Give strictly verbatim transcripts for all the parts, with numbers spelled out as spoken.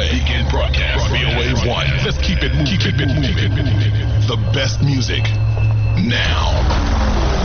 play. Begin broadcast. V O A one. Let's keep it moving. Keep it moving. The best music now.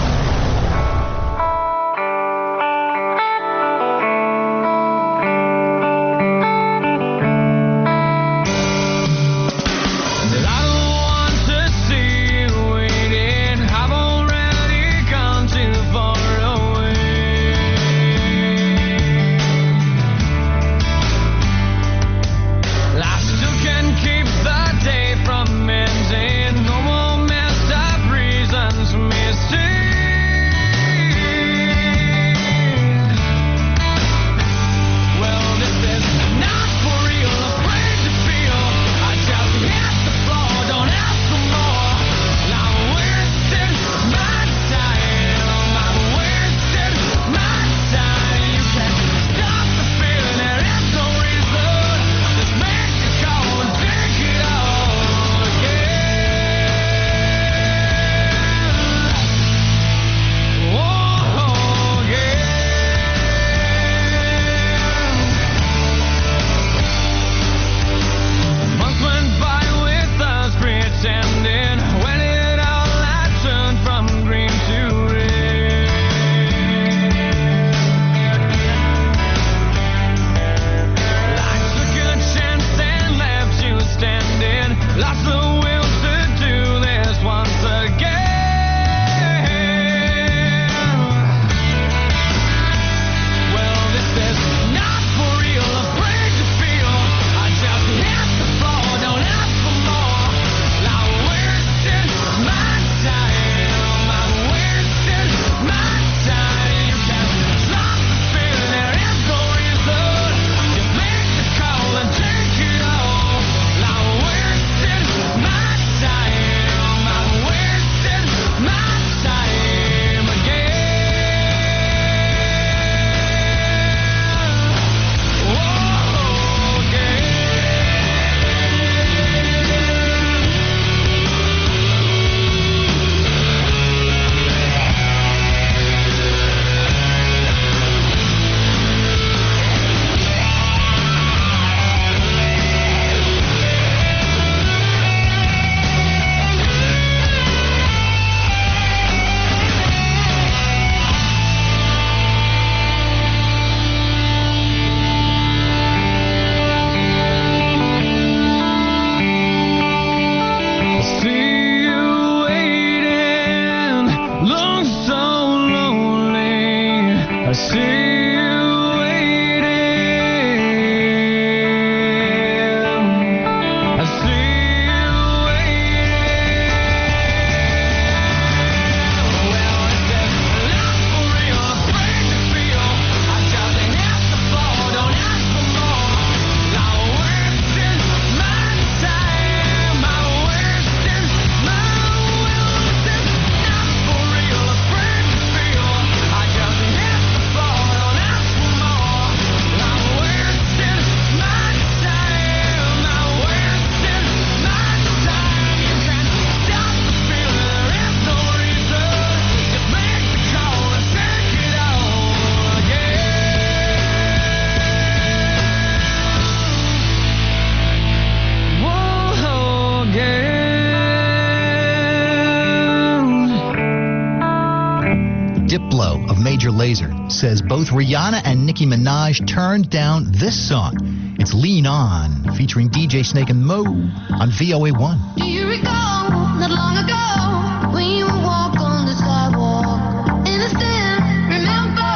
Major Lazer says both Rihanna and Nicki Minaj turned down this song. It's Lean On, featuring D J Snake and Mo on V O A one. Do you recall not long ago when you would walk on the sidewalk? Innocent, remember,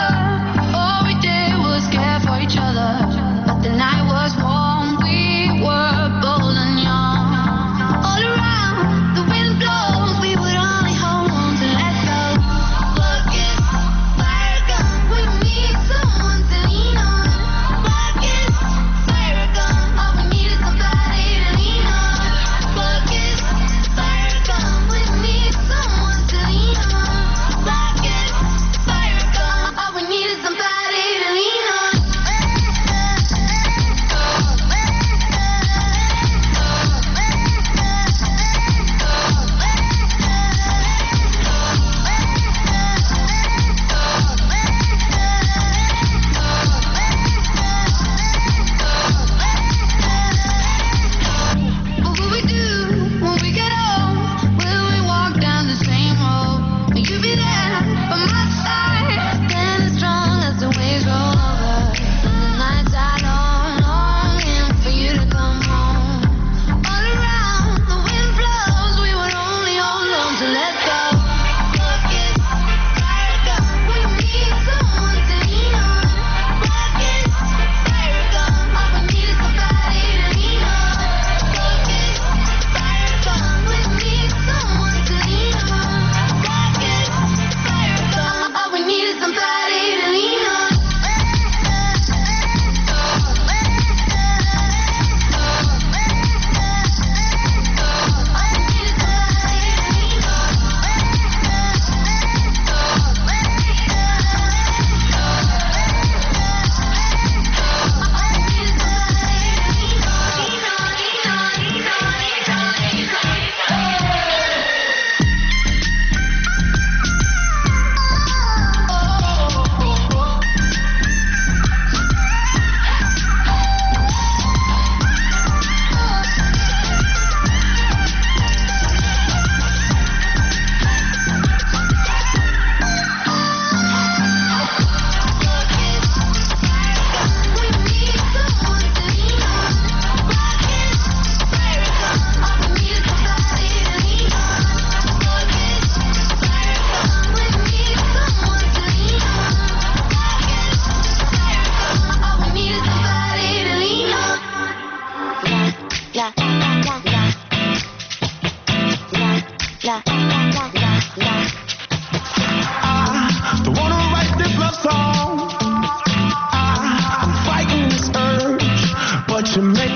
all we did was care for each other. But the night was warm, we were bold and young. All around, the wind blows, we would only hold on to let go. Look, it's fire gun, we need someone to lean on. Look, it's fire gun, all we need is somebody to lean on. Look, it's fire gun, we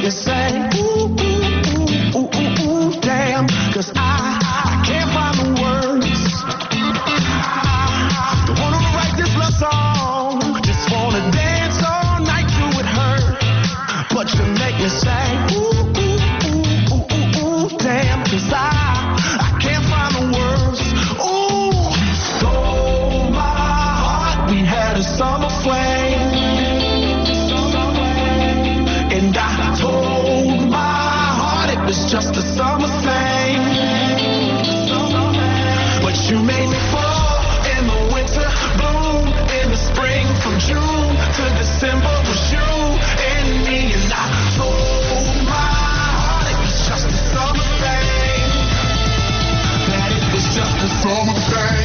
me say, ooh, ooh, ooh, ooh, ooh, damn, 'cause I, I can't find the words. I don't wanna write this love song, just wanna dance all night till it hurt. But you make me say, ooh, ooh, ooh, ooh, ooh, ooh, damn, 'cause I, I can't find the words. Ooh, you stole my heart, we had a summer flame. And I told my heart it was just a summer thing. But you made me fall in the winter, bloom in the spring, from June to December was you and me. And I told my heart it was just a summer thing, that it was just a summer thing.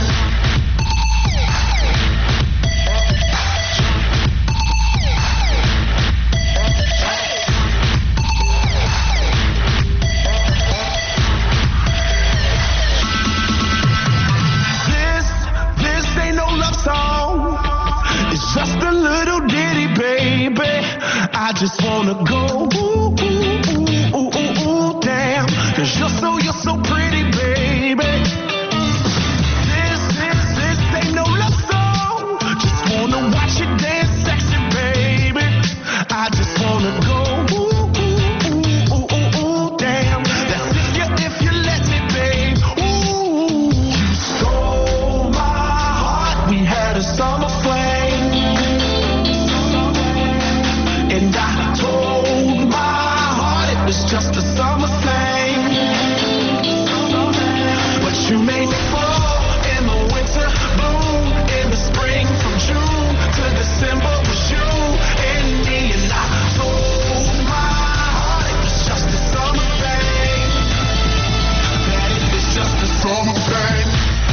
Just a little ditty, baby. I just wanna go ooh, ooh, ooh, ooh, ooh, ooh, damn. 'Cause you're so, you're so pretty, baby. This, this, this ain't no love song. Just wanna watch you dance sexy, baby. I just wanna go ooh, ooh, ooh, ooh, ooh, ooh, damn. That's if you, if you let me, babe. Ooh, you stole my heart. We had a summer flame. And I told my heart it was just a summer thing. But you made me fall in the winter, bloom in the spring, from June to December was you and me. And I told my heart it was just a summer thing, that it was just a summer thing.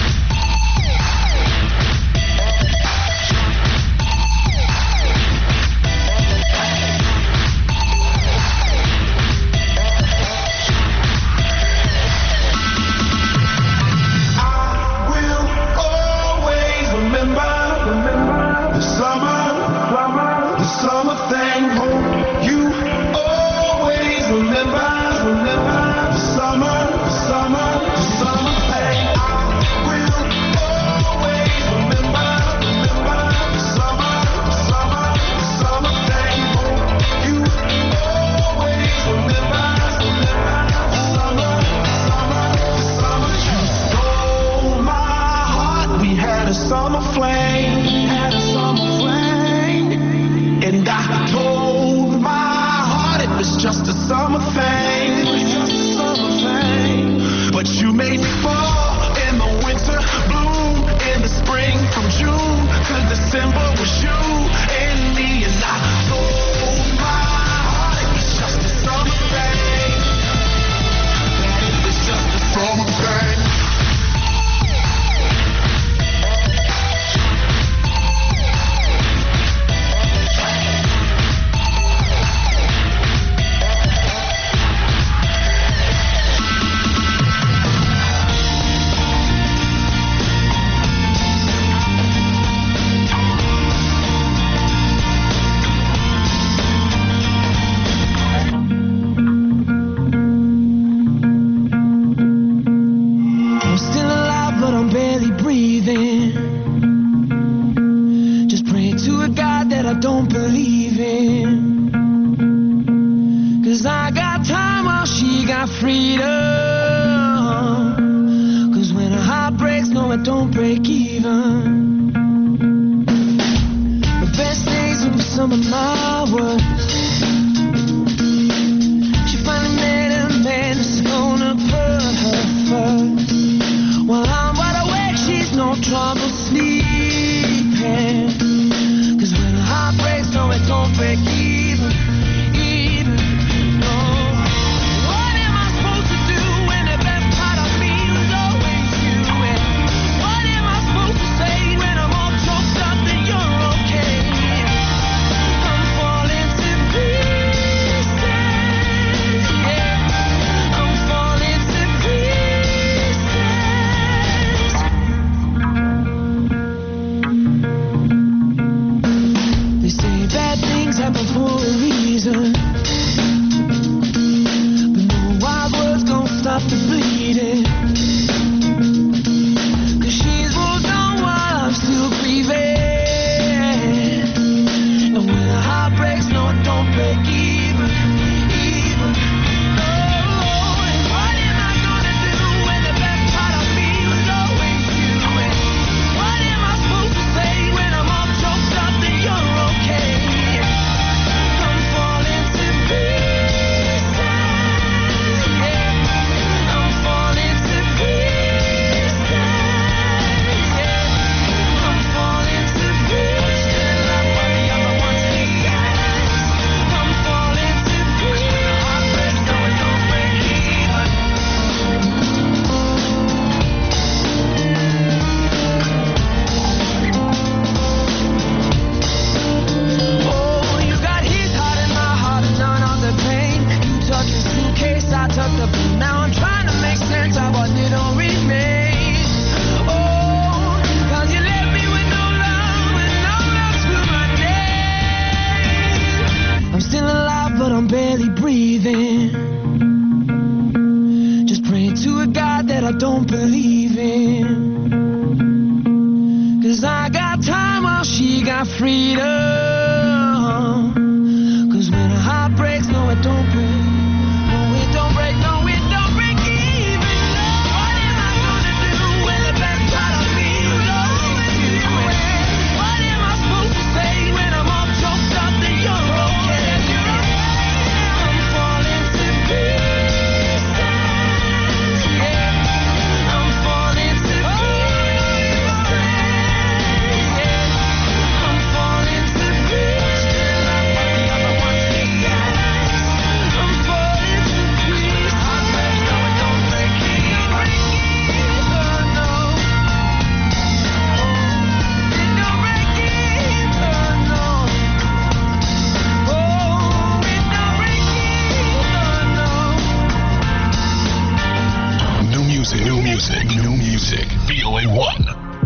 Summer flame, had a summer flame, and I told my heart it was just a summer thing, it was just a summer thing. But you made me fall in the winter, bloom in the spring, from June to December was you and me. And I told my heart it was just a summer thing, that it was just a summer thing. Falling I'm barely breathing. Just praying to a God that I don't believe in. Cause I got time while she got freedom. Cause when a heart breaks, no it don't break. No it don't break, no it don't break even. What am I gonna do when the best part of me will always be away? What am I supposed to say when I'm all choked up that you're okay? I'm falling to pieces, yeah. I'm falling to pieces, yeah. I'm falling to pieces. I'm like the other ones that died. I'm falling to pieces. Heart breaks, no it don't break even. Oh no, it don't break even. Oh no, oh it don't break even. Oh no. New music, new music, new music. V O A one.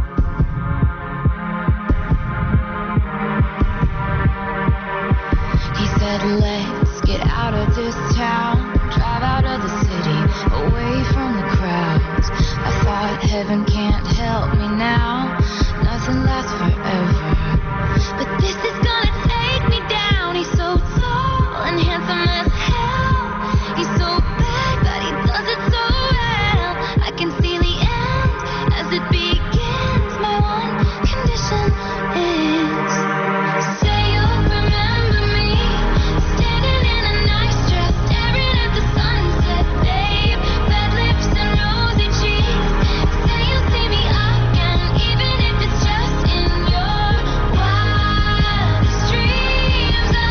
He said, let's get out of this town, drive out of the city, away from the crowds. I thought heaven can't help me now, nothing lasts forever. But this is gonna take me down. He's so tall and handsome as hell. He's so bad, but he does it so well. I can see the end as it begins. My one condition is, say you'll remember me, standing in a nice dress, staring at the sunset, babe. Red lips and rosy cheeks. Say you'll see me again, even if it's just in your wildest dreams. Ah,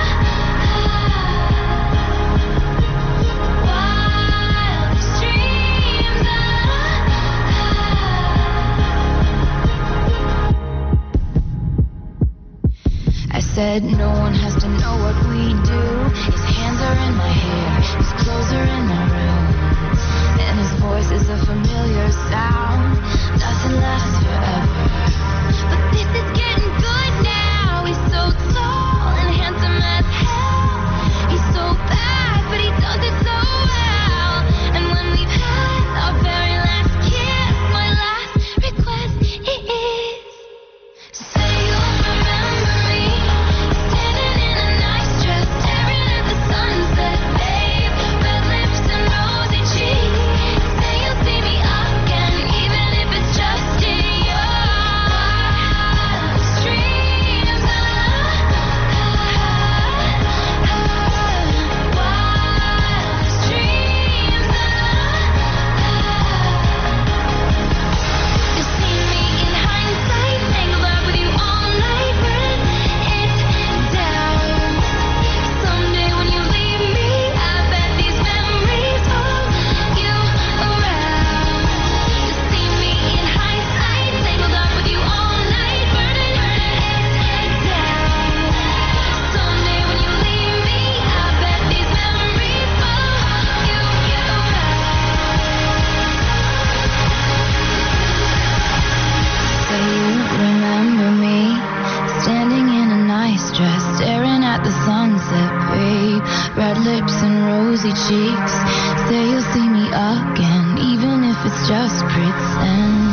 wildest dreams. Ah, I said no one has to know what we do. His hands are in my hair, his clothes are in my room, and his voice is a familiar sound. Nothing lasts forever, but this is getting good now. He's so tall and handsome as hell. He's so bad, but he does it so well. And when we've had our very last kiss, my last request is, say you'll remember me, standing in a nice dress, staring at the sunset, babe. Red lips and rosy cheeks. Say you'll see me again, even if it's just in your wildest dreams. Ah, wildest dreams. You see me in hindsight, tangled up with you all night, burn it down. Someday when you leave me, I bet these memories follow you around. You see me in hindsight, tangled up with you all night, burning it down. Someday when you leave me, I bet these memories follow you around. Say you remember me, standing in a nice dress, staring at the sunset, babe. Red lips and rosy cheeks. Say you'll see me again, even if it's just pretend.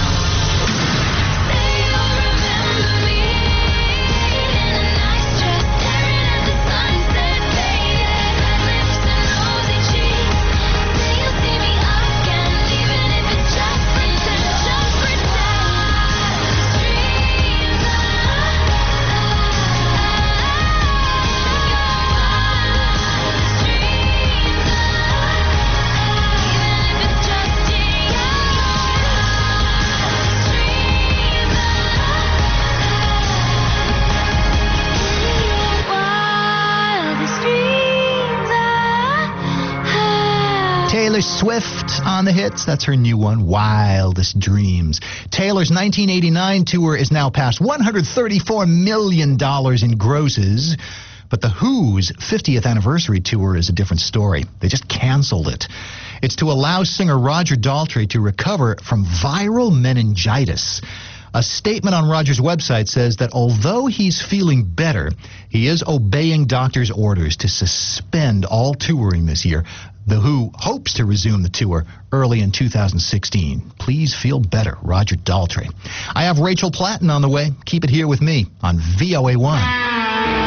Say you'll remember me, in a nice dress, staring at the sunset, babe. Red lips and rosy cheeks. Say you'll see me again, even if it's just pretend, just pretend. Dreams. Ah, Taylor Swift on the hits. That's her new one, Wildest Dreams. Taylor's nineteen eighty-nine tour is now past one hundred thirty-four million dollars in grosses. But The Who's fiftieth anniversary tour is a different story. They just canceled it. It's to allow singer Roger Daltrey to recover from viral meningitis. A statement on Roger's website says that although he's feeling better, he is obeying doctor's orders to suspend all touring this year. The Who hopes to resume the tour early in two thousand sixteen. Please feel better, Roger Daltrey. I have Rachel Platten on the way. Keep it here with me on V O A one.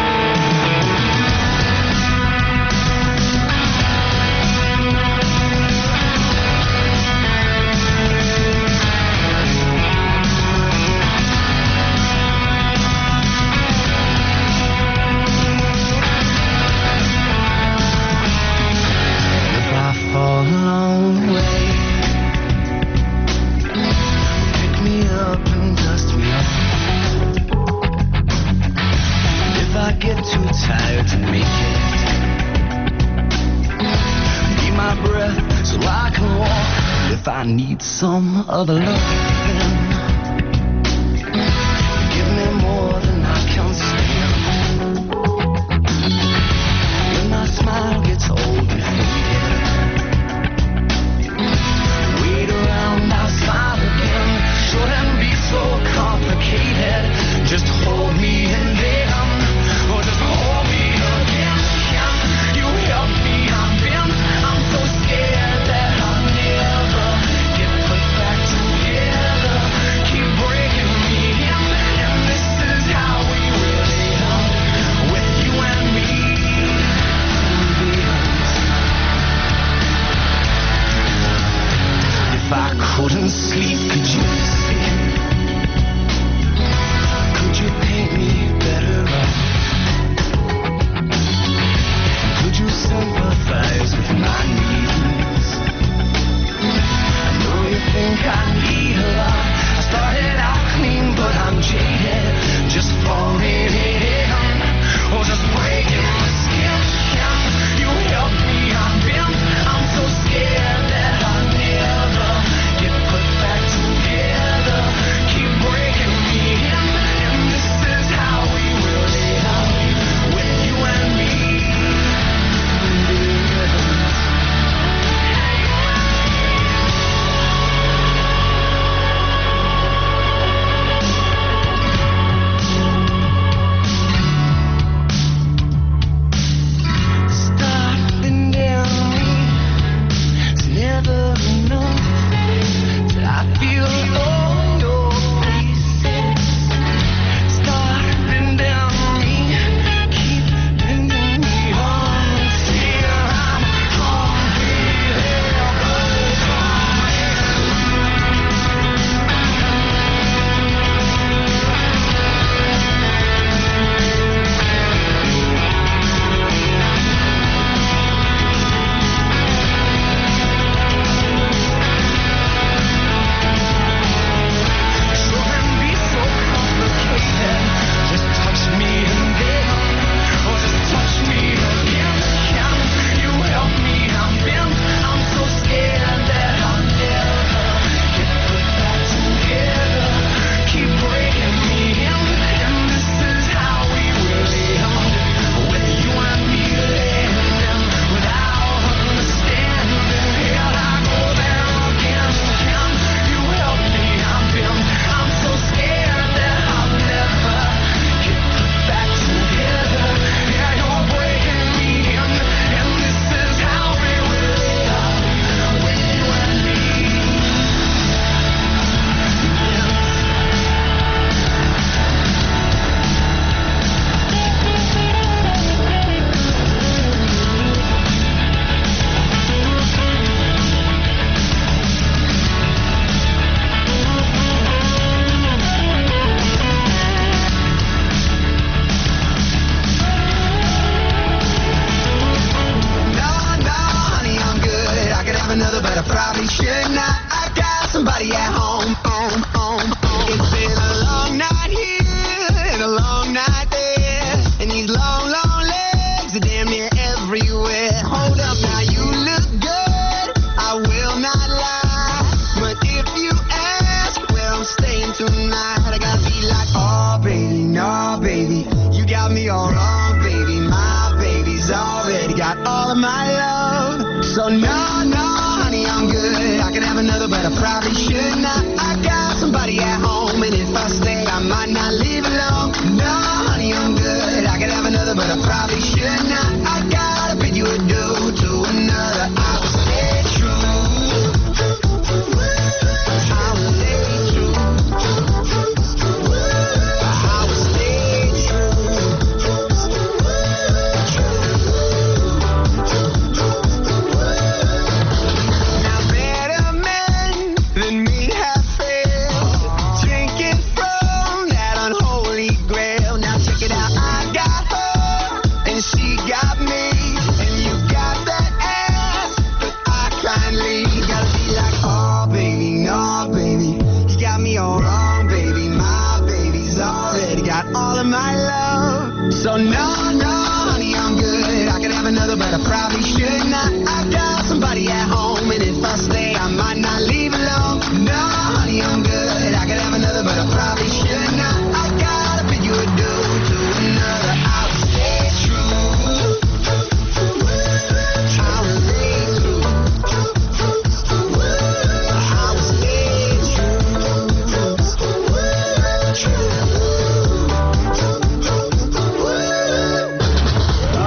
I need some other love. Give me more than I can stand. When my smile gets old and faded, wait around, I'll smile again. Shouldn't be so complicated. Just hold me and then, or just hold me again. You help me, I'm bent. I'm so scared that I'll never couldn't sleep, could you see? Could you paint me better off? Could you sympathize with my needs? I know you think I need a lot. I started out clean, but I'm jaded. Just falling in, or just breaking my skin. You help me, I'm bent. I'm so scared that I'll never put back together, keep breaking me in, and this is how we will live, with you and me. Stopping down me, it's never enough. I feel all your faces starting down me, keep bending me on till I'm hungry. Another, but I probably should not. I got somebody at home, home, home, home. It's been a long night here and a long night there, and these long, long legs are damn near everywhere. Hold up now, you look good, I will not lie, but if you ask where I'm staying tonight, I gotta be like, oh baby, no baby, you got me all wrong, baby. My baby's already got all of my love, so no, no. I'm good. I could have another, but I probably should not. I got somebody at home, and if I might not live long. No, honey, I'm good. I could have another, but I probably should not. I gotta bid you adieu to another. I will stay true. I will stay true. I will stay true. Now better men than me have failed, drinking from that unholy grail. Now check it out, I got her and she got me, and you got that ass, but I kindly gotta be like, oh baby, no baby, you got me all wrong, baby. My baby's already got all of my love. So no, no, honey, I'm good. I could have another, but I probably should not. I got somebody at home, and if I stay, I might not leave alone. No, honey, I'm good. I could have another, but I probably should not. I gotta bid you adieu to another. I will stay true. I will stay true. I will stay true. Oh,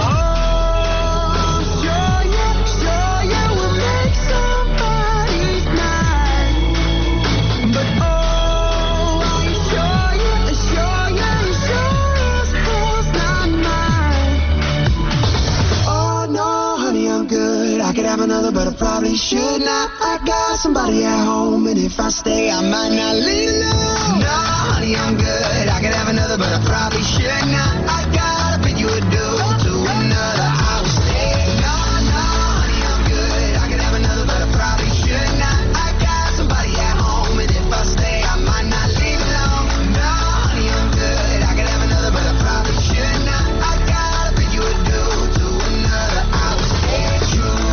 sure, yeah, sure, yeah, we'll make somebody's night. But oh, are you sure, yeah, sure, yeah, you sure as hell's not mine. Oh no, honey, I'm good. I could have another, but I probably should not. I got somebody at home, and if I stay, I might not leave alone. No, honey, I'm good. I could have another, but I probably should not. I gotta bid you adieu to another. I will stay. No, no, honey, I'm good. I could have another, but I probably should not. I got somebody at home, and if I stay, I might not leave alone. No, honey, I'm good. I could have another, but I probably should not. I gotta bid you adieu to another. I will stay true.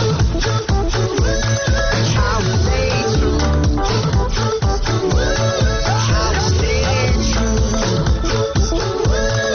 I will stay true. I will stay true.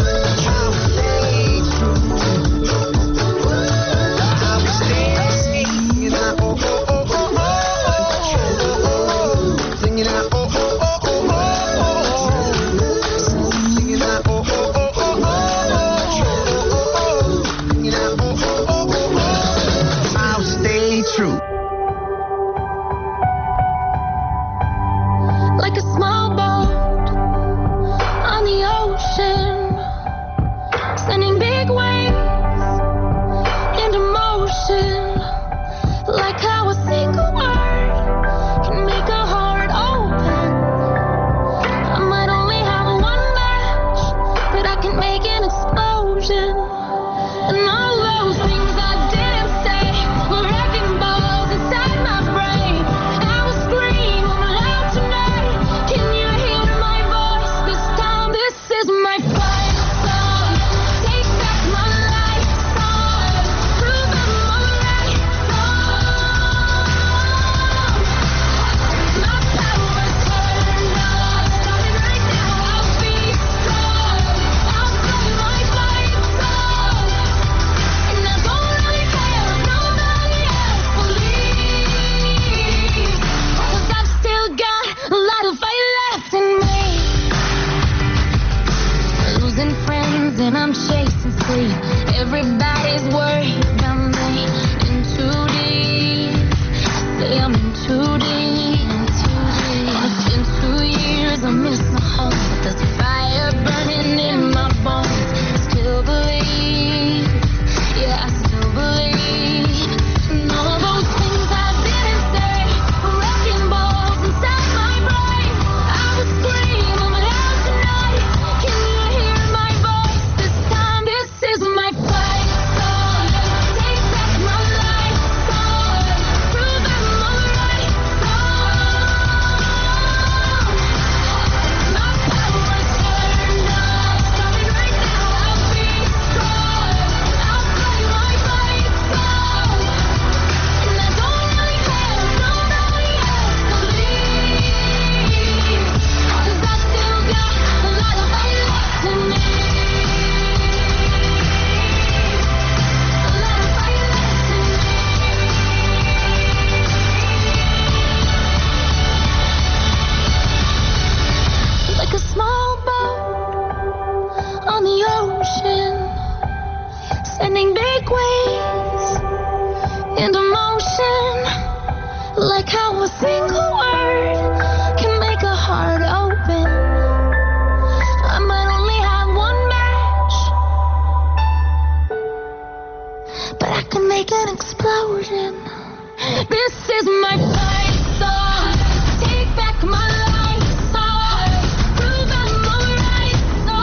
like waves into motion, like how a single word can make a heart open. I might only have one match, but I can make an explosion. This is my fight song. Take back my life song. Prove I'm alright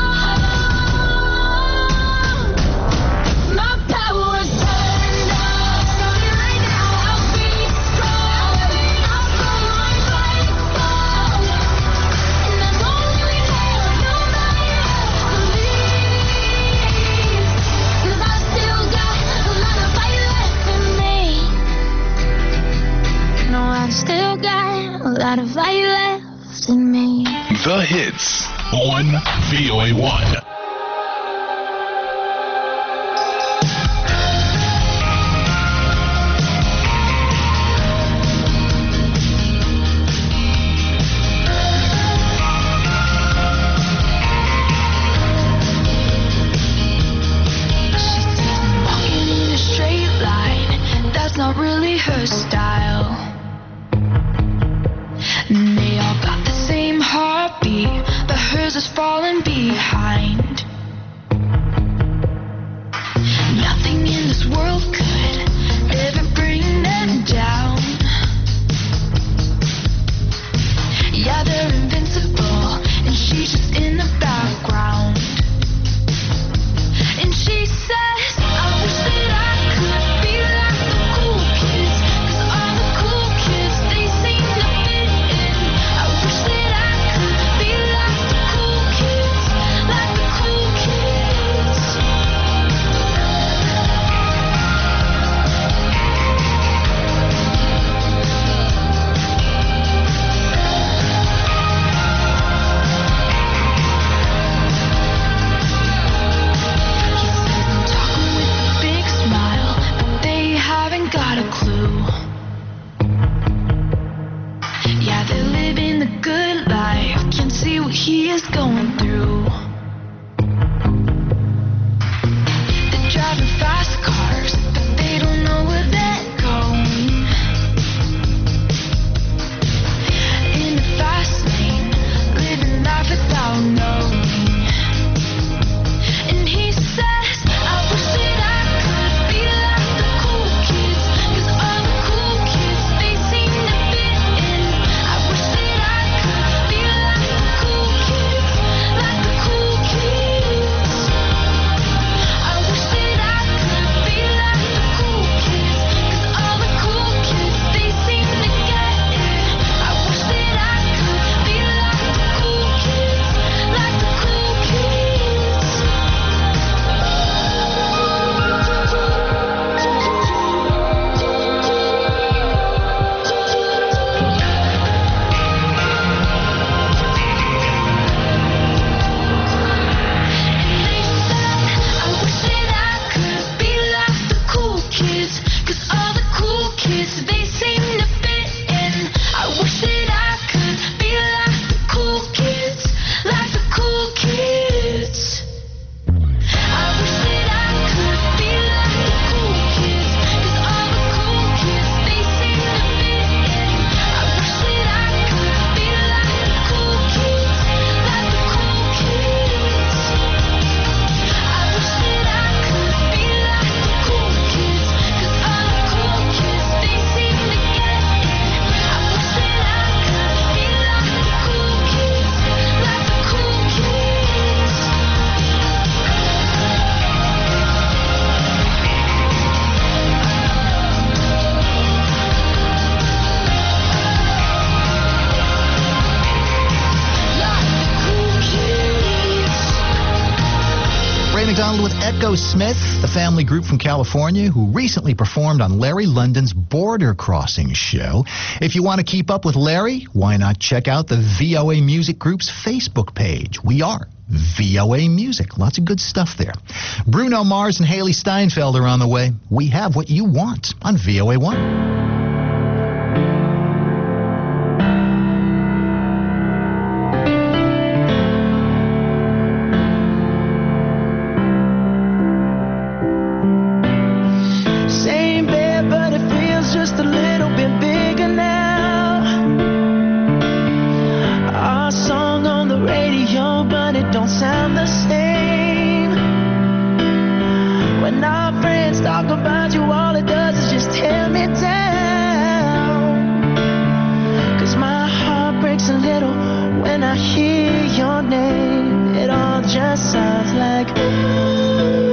song. My power's turned on. Starting right now, I'll be strong. I'll go my fight song. And I won't have nobody else to leave. 'Cause I still got a lot of fight left in me. No, I've still got a lot of fight left in me. The hits on V O A one. Walking in a straight line, that's not really her style. And they all got the same heartbeat, but hers is falling behind. Nothing in this world could ever bring them down. Yeah, they're invincible, and she's just in the background. And she says, I wish that I could be like the cool kids, 'cause all the cool kids, they seem to fit in. I wish that I could be like the cool kids, like the cool kids. He says I'm talking with a big smile, but they haven't got a clue. Yeah, they're living the good life, can't see what he is going through. They're driving fast cars, but they don't know where they're going. In the fast lane, living life without knowing. And he says, I wish that I could be like the cool kids, 'cause all the cool kids, they seem to fit in. I wish that I could be like the cool kids, like the cool kids. I wish that I could be like the cool kids, 'cause all the cool kids, they seem to get it. I wish that I could be like the cool kids, like the cool kids. I wish that I could be like the cool kids, 'cause all the cool kids, they seem to fit in. I wish that I could be like the cool kids, like the cool kids. I wish that I could be like the cool kids, 'cause all the cool kids, they seem to fit in. I wish that I could be like the cool kids, like the cool kids. I wish that I could be like the cool kids, 'cause all the cool kids, they seem to get it. I wish that I could be like the cool kids, like the cool kids. Like the cool kids. Ray McDonald with Echo Smith, the family group from California who recently performed on Larry London's Border Crossing show. If you want to keep up with Larry, why not check out the V O A Music Group's Facebook page? We are V O A Music. Lots of good stuff there. Bruno Mars and Haley Steinfeld are on the way. We have what you want on V O A one. let's talk about you. All it does is just tear me down. Cause my heart breaks a little when I hear your name. It all just sounds like ooh.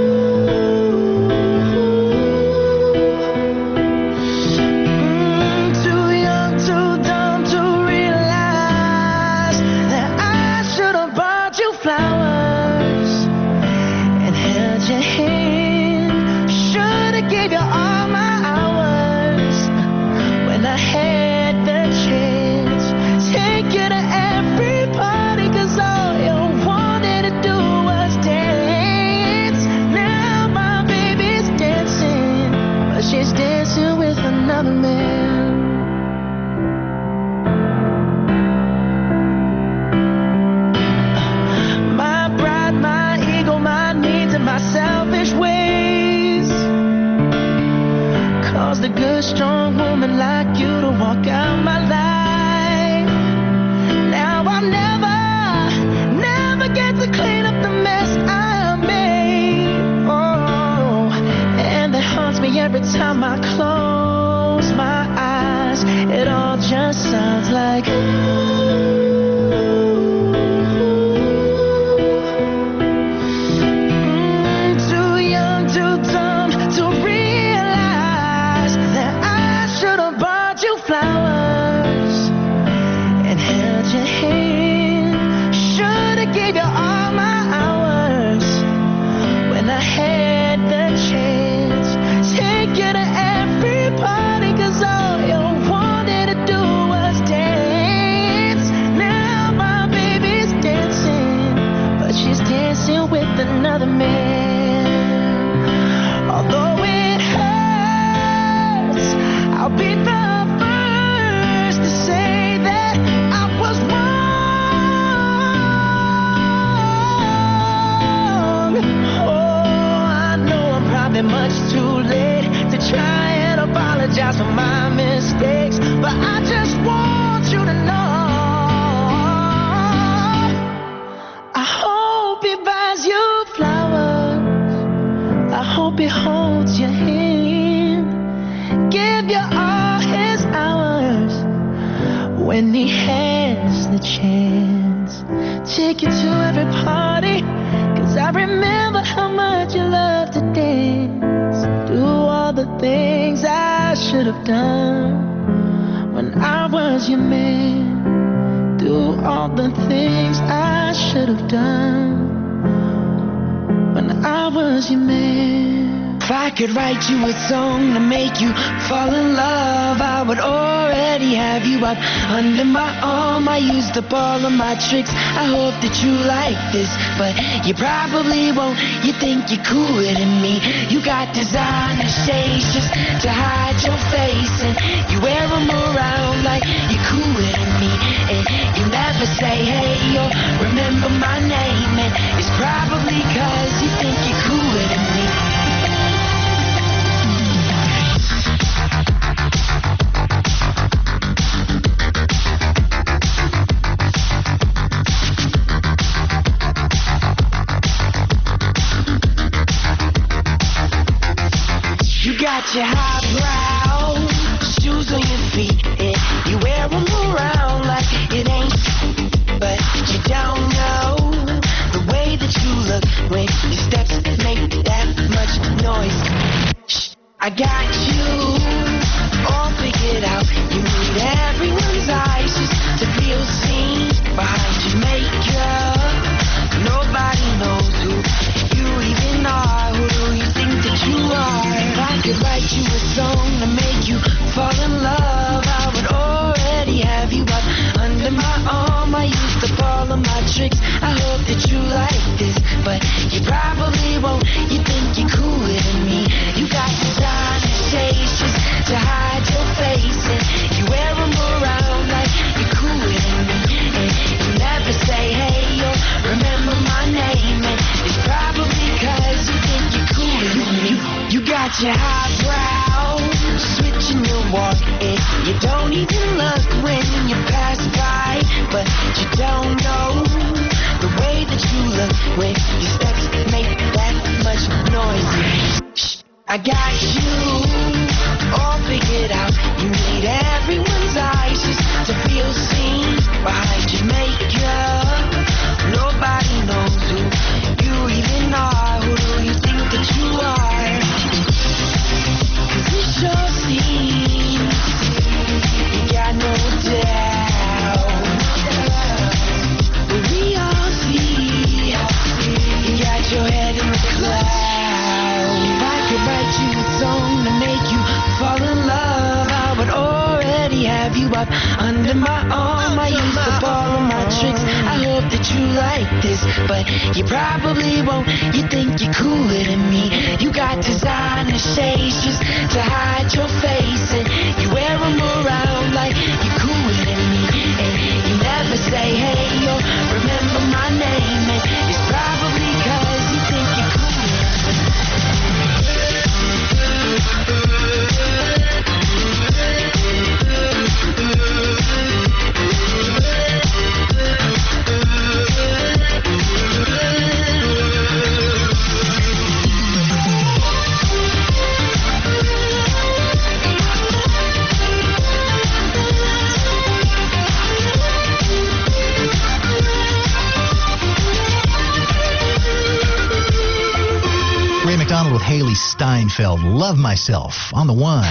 Strong woman like you to walk out my life. Now I'll never, never get to clean up the mess I made. Oh, and that haunts me every time I close my eyes. It all just sounds like ooh. Another man. Although it hurts, I'll be the first to say that I was wrong. Oh, I know I'm probably much too late to try and apologize for my mistakes, but I just want you to know he holds your hand, give you all his hours when he has the chance. Take you to every party, cause I remember how much you love to dance. Do all the things I should have done when I was your man. Do all the things I should have done when I was your man. If I could write you a song to make you fall in love, I would already have you up under my arm. I used up all of my tricks, I hope that you like this, but you probably won't. You think you're cooler than me. You got designer shades just to hide your face, and you wear them around like you're cooler than me. And you never say hey or remember my name, and it's probably cause you think you're cooler than me. Got your highbrow shoes on your feet, and you wear them around like it ain't, but you don't know the way that you look when your steps make that much noise. Shh, I got you all figured out. You need everyone's eyes just to feel seen behind your makeup. Nobody knows who you even are. Who do you think that you are? I could write you a song to make you fall in love. I would already have you up under my arm. I used up all of my tricks, I hope that you like this, but you probably won't. You think you're cooler than me. You got designer shades just to hide your face, and you wear them around like you're cooler than me. And you never say hey or remember my name, and it's probably cause you think you're cooler than me. You got your highbrow switching your walk, and you don't even look when you pass by, but you don't know the way that you look when your steps make that much noise. Shh, I got you all figured out. You need everyone's eyes just to feel seen behind your makeup. Nobody knows who you even are. Who do you think that you are? 'Cause it sure seems you got no doubt. But we all see you got your head in the clouds. If I could write you a song to make you fall in love, I would already have you up under my arm. I used up all of my tricks. I hope that you like this, but you probably won't. You think you're cooler than me. You got designer shades just to hide your face, and you wear them around like you're cooler than me. And you never say hey or remember my name, and it's probably 'cause you think you're cooler. Ray McDonald with Haley Steinfeld. Love Myself on the one.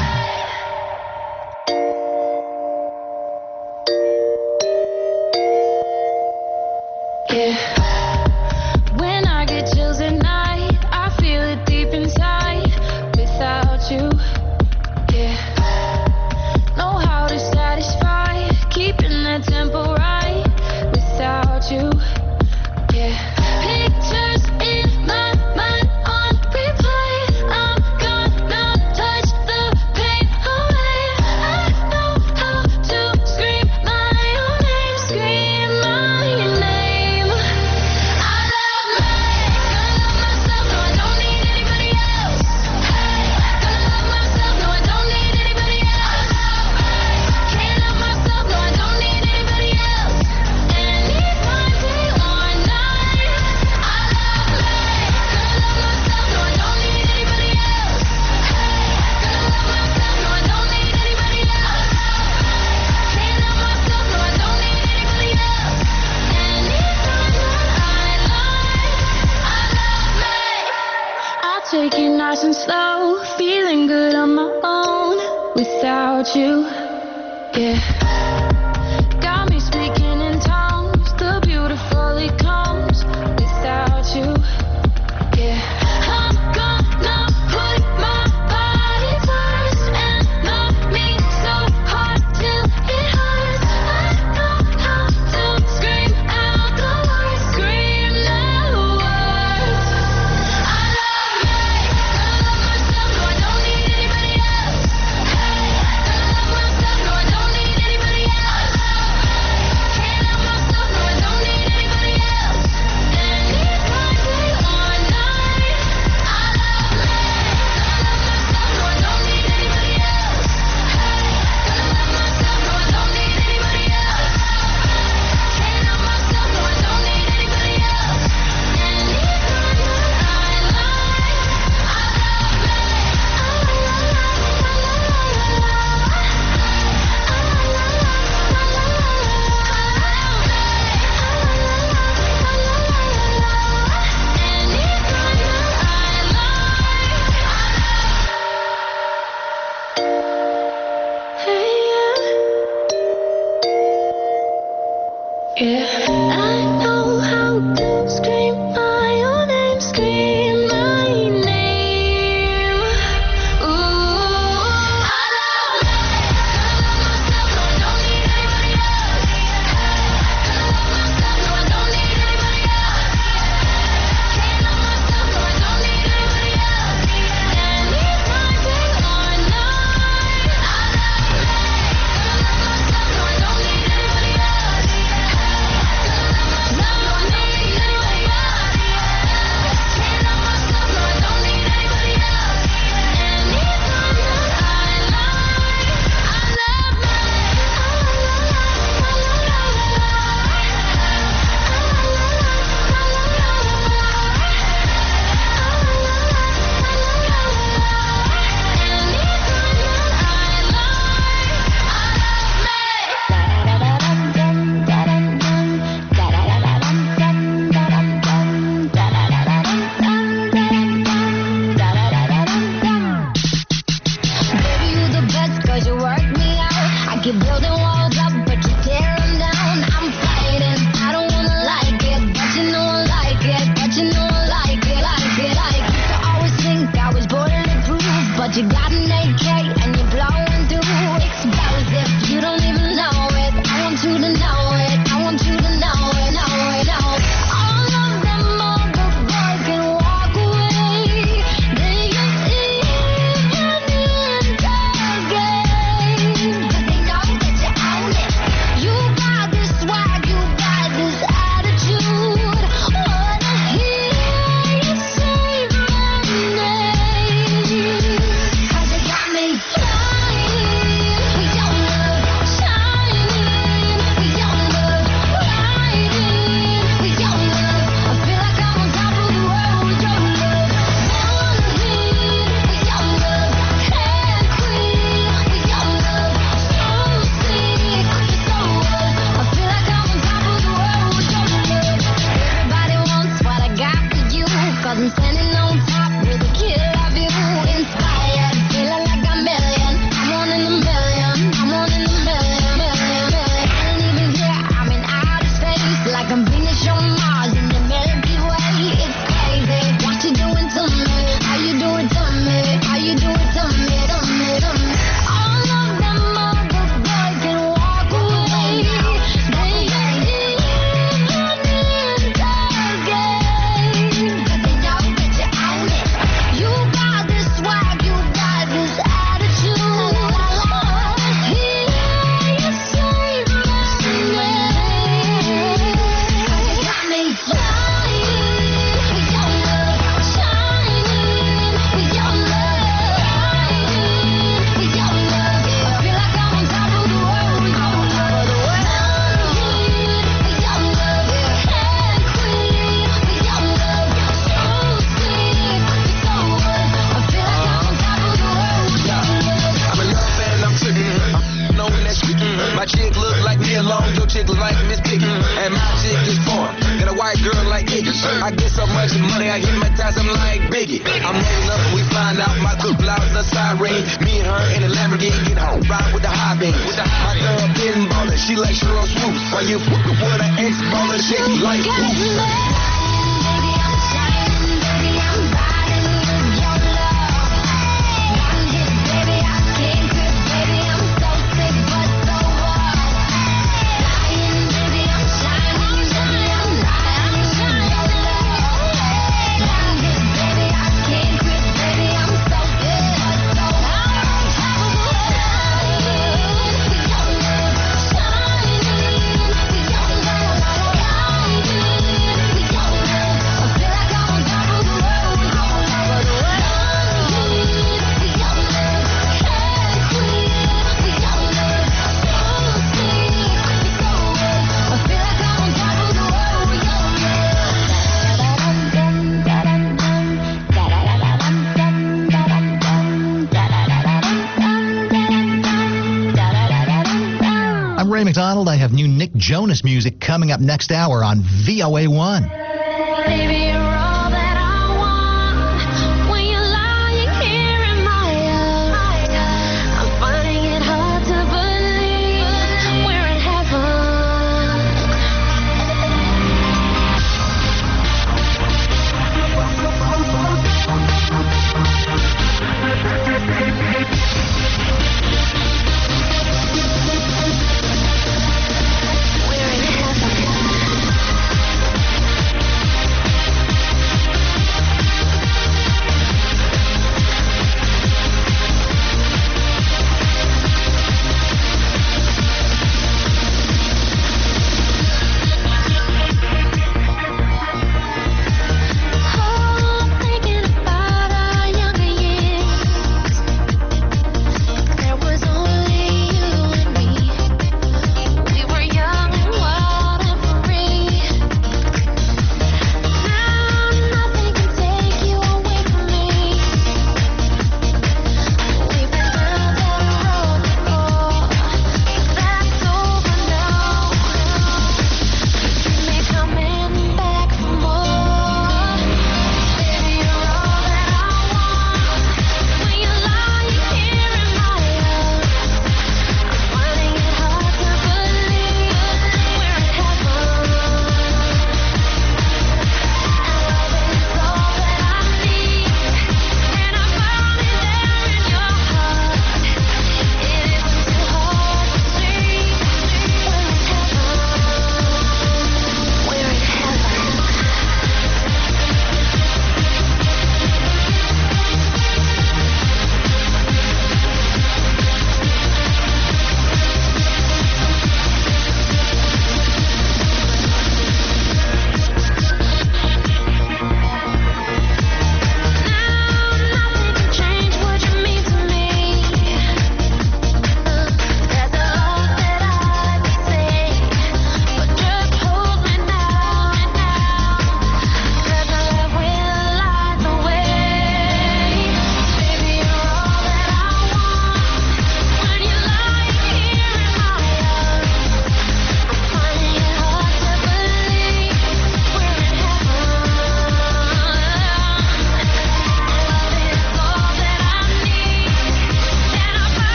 Yeah. When I get chills at night, I feel it deep inside. Without you, yeah. Know how to satisfy, keeping that tempo right. Without you, yeah. Pictures in my mind on replay. I'm gonna touch the pain away. I know how to scream my own name, scream my name. I love me, gonna love myself, no I don't need anybody else. Hey, gonna love myself, no I don't need anybody else. Can't love myself, no I don't need anybody else. Anytime, day or night. I love me, gonna love myself, no I don't need anybody else. Hey, gonna love myself, no I don't need anybody else. Can't love myself, no I don't need anybody else. Anytime that I lie, I love me. I'll take it nice and slow, feeling good on my own without you. Yeah. Got me speaking in tongues, the beautiful it comes without you. Yeah. I'm gonna put my body first and love me so hard till it hurts. I know how to scream out the words, scream the words. I love me, gonna love myself, no I don't need anybody else. Hey, gonna love myself, no I don't need anybody hiding A K and you're blowing through explosive. You don't even know it. I want you to know it. I want you to know it. Know it. Know it. All of them other boys can walk away. They just even in the game. 'Cause they know that you own it. You got this swag. You got this attitude. Wanna hear you say my name. 'Cause you got me flying with your love, shining with your love, riding with your love. I feel like I'm on top of the world with your love. Wanting with your love, head queen with your love. So sick, so good. I feel like I'm on top of the world with your love. Everybody wants what I got for you, 'cause I'm standing on top with a kid of you. Inspired, feeling like a million. I'm one in a million. I'm one in a million, million, million. I ain't even here. I'm in outer space, like I'm Venus on Mars in the Milky Way. It's crazy what you doing to me. How you do it to me? How you do it to me? To me, to me. All of them other boys can walk away. They ain't even in the game. 'Cause they know that you own it. You got this swag, you got this attitude. Hear you say my name. 'Cause you got me flying with your love, shining with your love, riding with your love. I feel like I'm on top of the world with your love. Wanting with your love, head queen with your love. So sick, so good. I feel like I'm on top of the world with your love. I'm a love fan, I'm tripping. I'm knowing that shit. My chick look like me alone, your chick look like Miss Piggy. And my chick is foreign. Got a white girl like Iggy. I get so much money, I hypnotize, I'm like Biggie. I'm rolling up and we find out my good blouse a siren. Me and her in a Lamborghini get home, ride with the high beam. My girl getting ballin', she like Sheryl Swoop. While you fuckin' with an ex-baller chick like Got who? me baby, I'm shining, baby, I'm riding with your love. One hit, baby, I can't quit, baby, I'm so sick but so wild. Flying, baby, I'm shining, baby, I'm riding with your love. One hit, baby, I can't quit, baby, I'm so sick but so wild. On top of the world with your love, shining with your love, riding with your love. I feel like I'm on top of the world with your love. With your love, head queen with your love. So sick, so good. I feel like I'm on top of the world with your love. I'm Ray McDonald. I have new Nick Jonas music coming up next hour on V O A one. Baby, you're all that I want. When you're lying here in my arms, I'm finding it hard to believe we're in heaven. We're in heaven.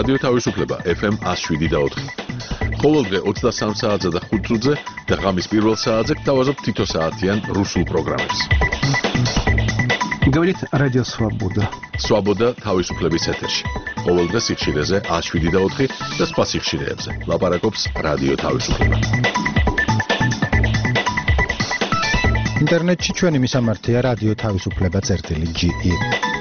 რადიო თავისუფლება ეფ ემ one oh seven და four. ყოველდღე ოცდასამ საათზე და ხუთ წუთზე და ღამის პირველ საათზე გთავაზობ თითო საათიან რუსულ პროგრამებს. Говорит Радио Свобода. Свобода თავისუფლების ეთერში. ყოველდღე სიხშირეზე one oh seven და four და სხვა სიხშირეებზე. ლაპარაკობს რადიო თავისუფლება. ინტერნეტში ჩვენი მისამართია რადიო თავისუფლება წერტილი ჯი ი.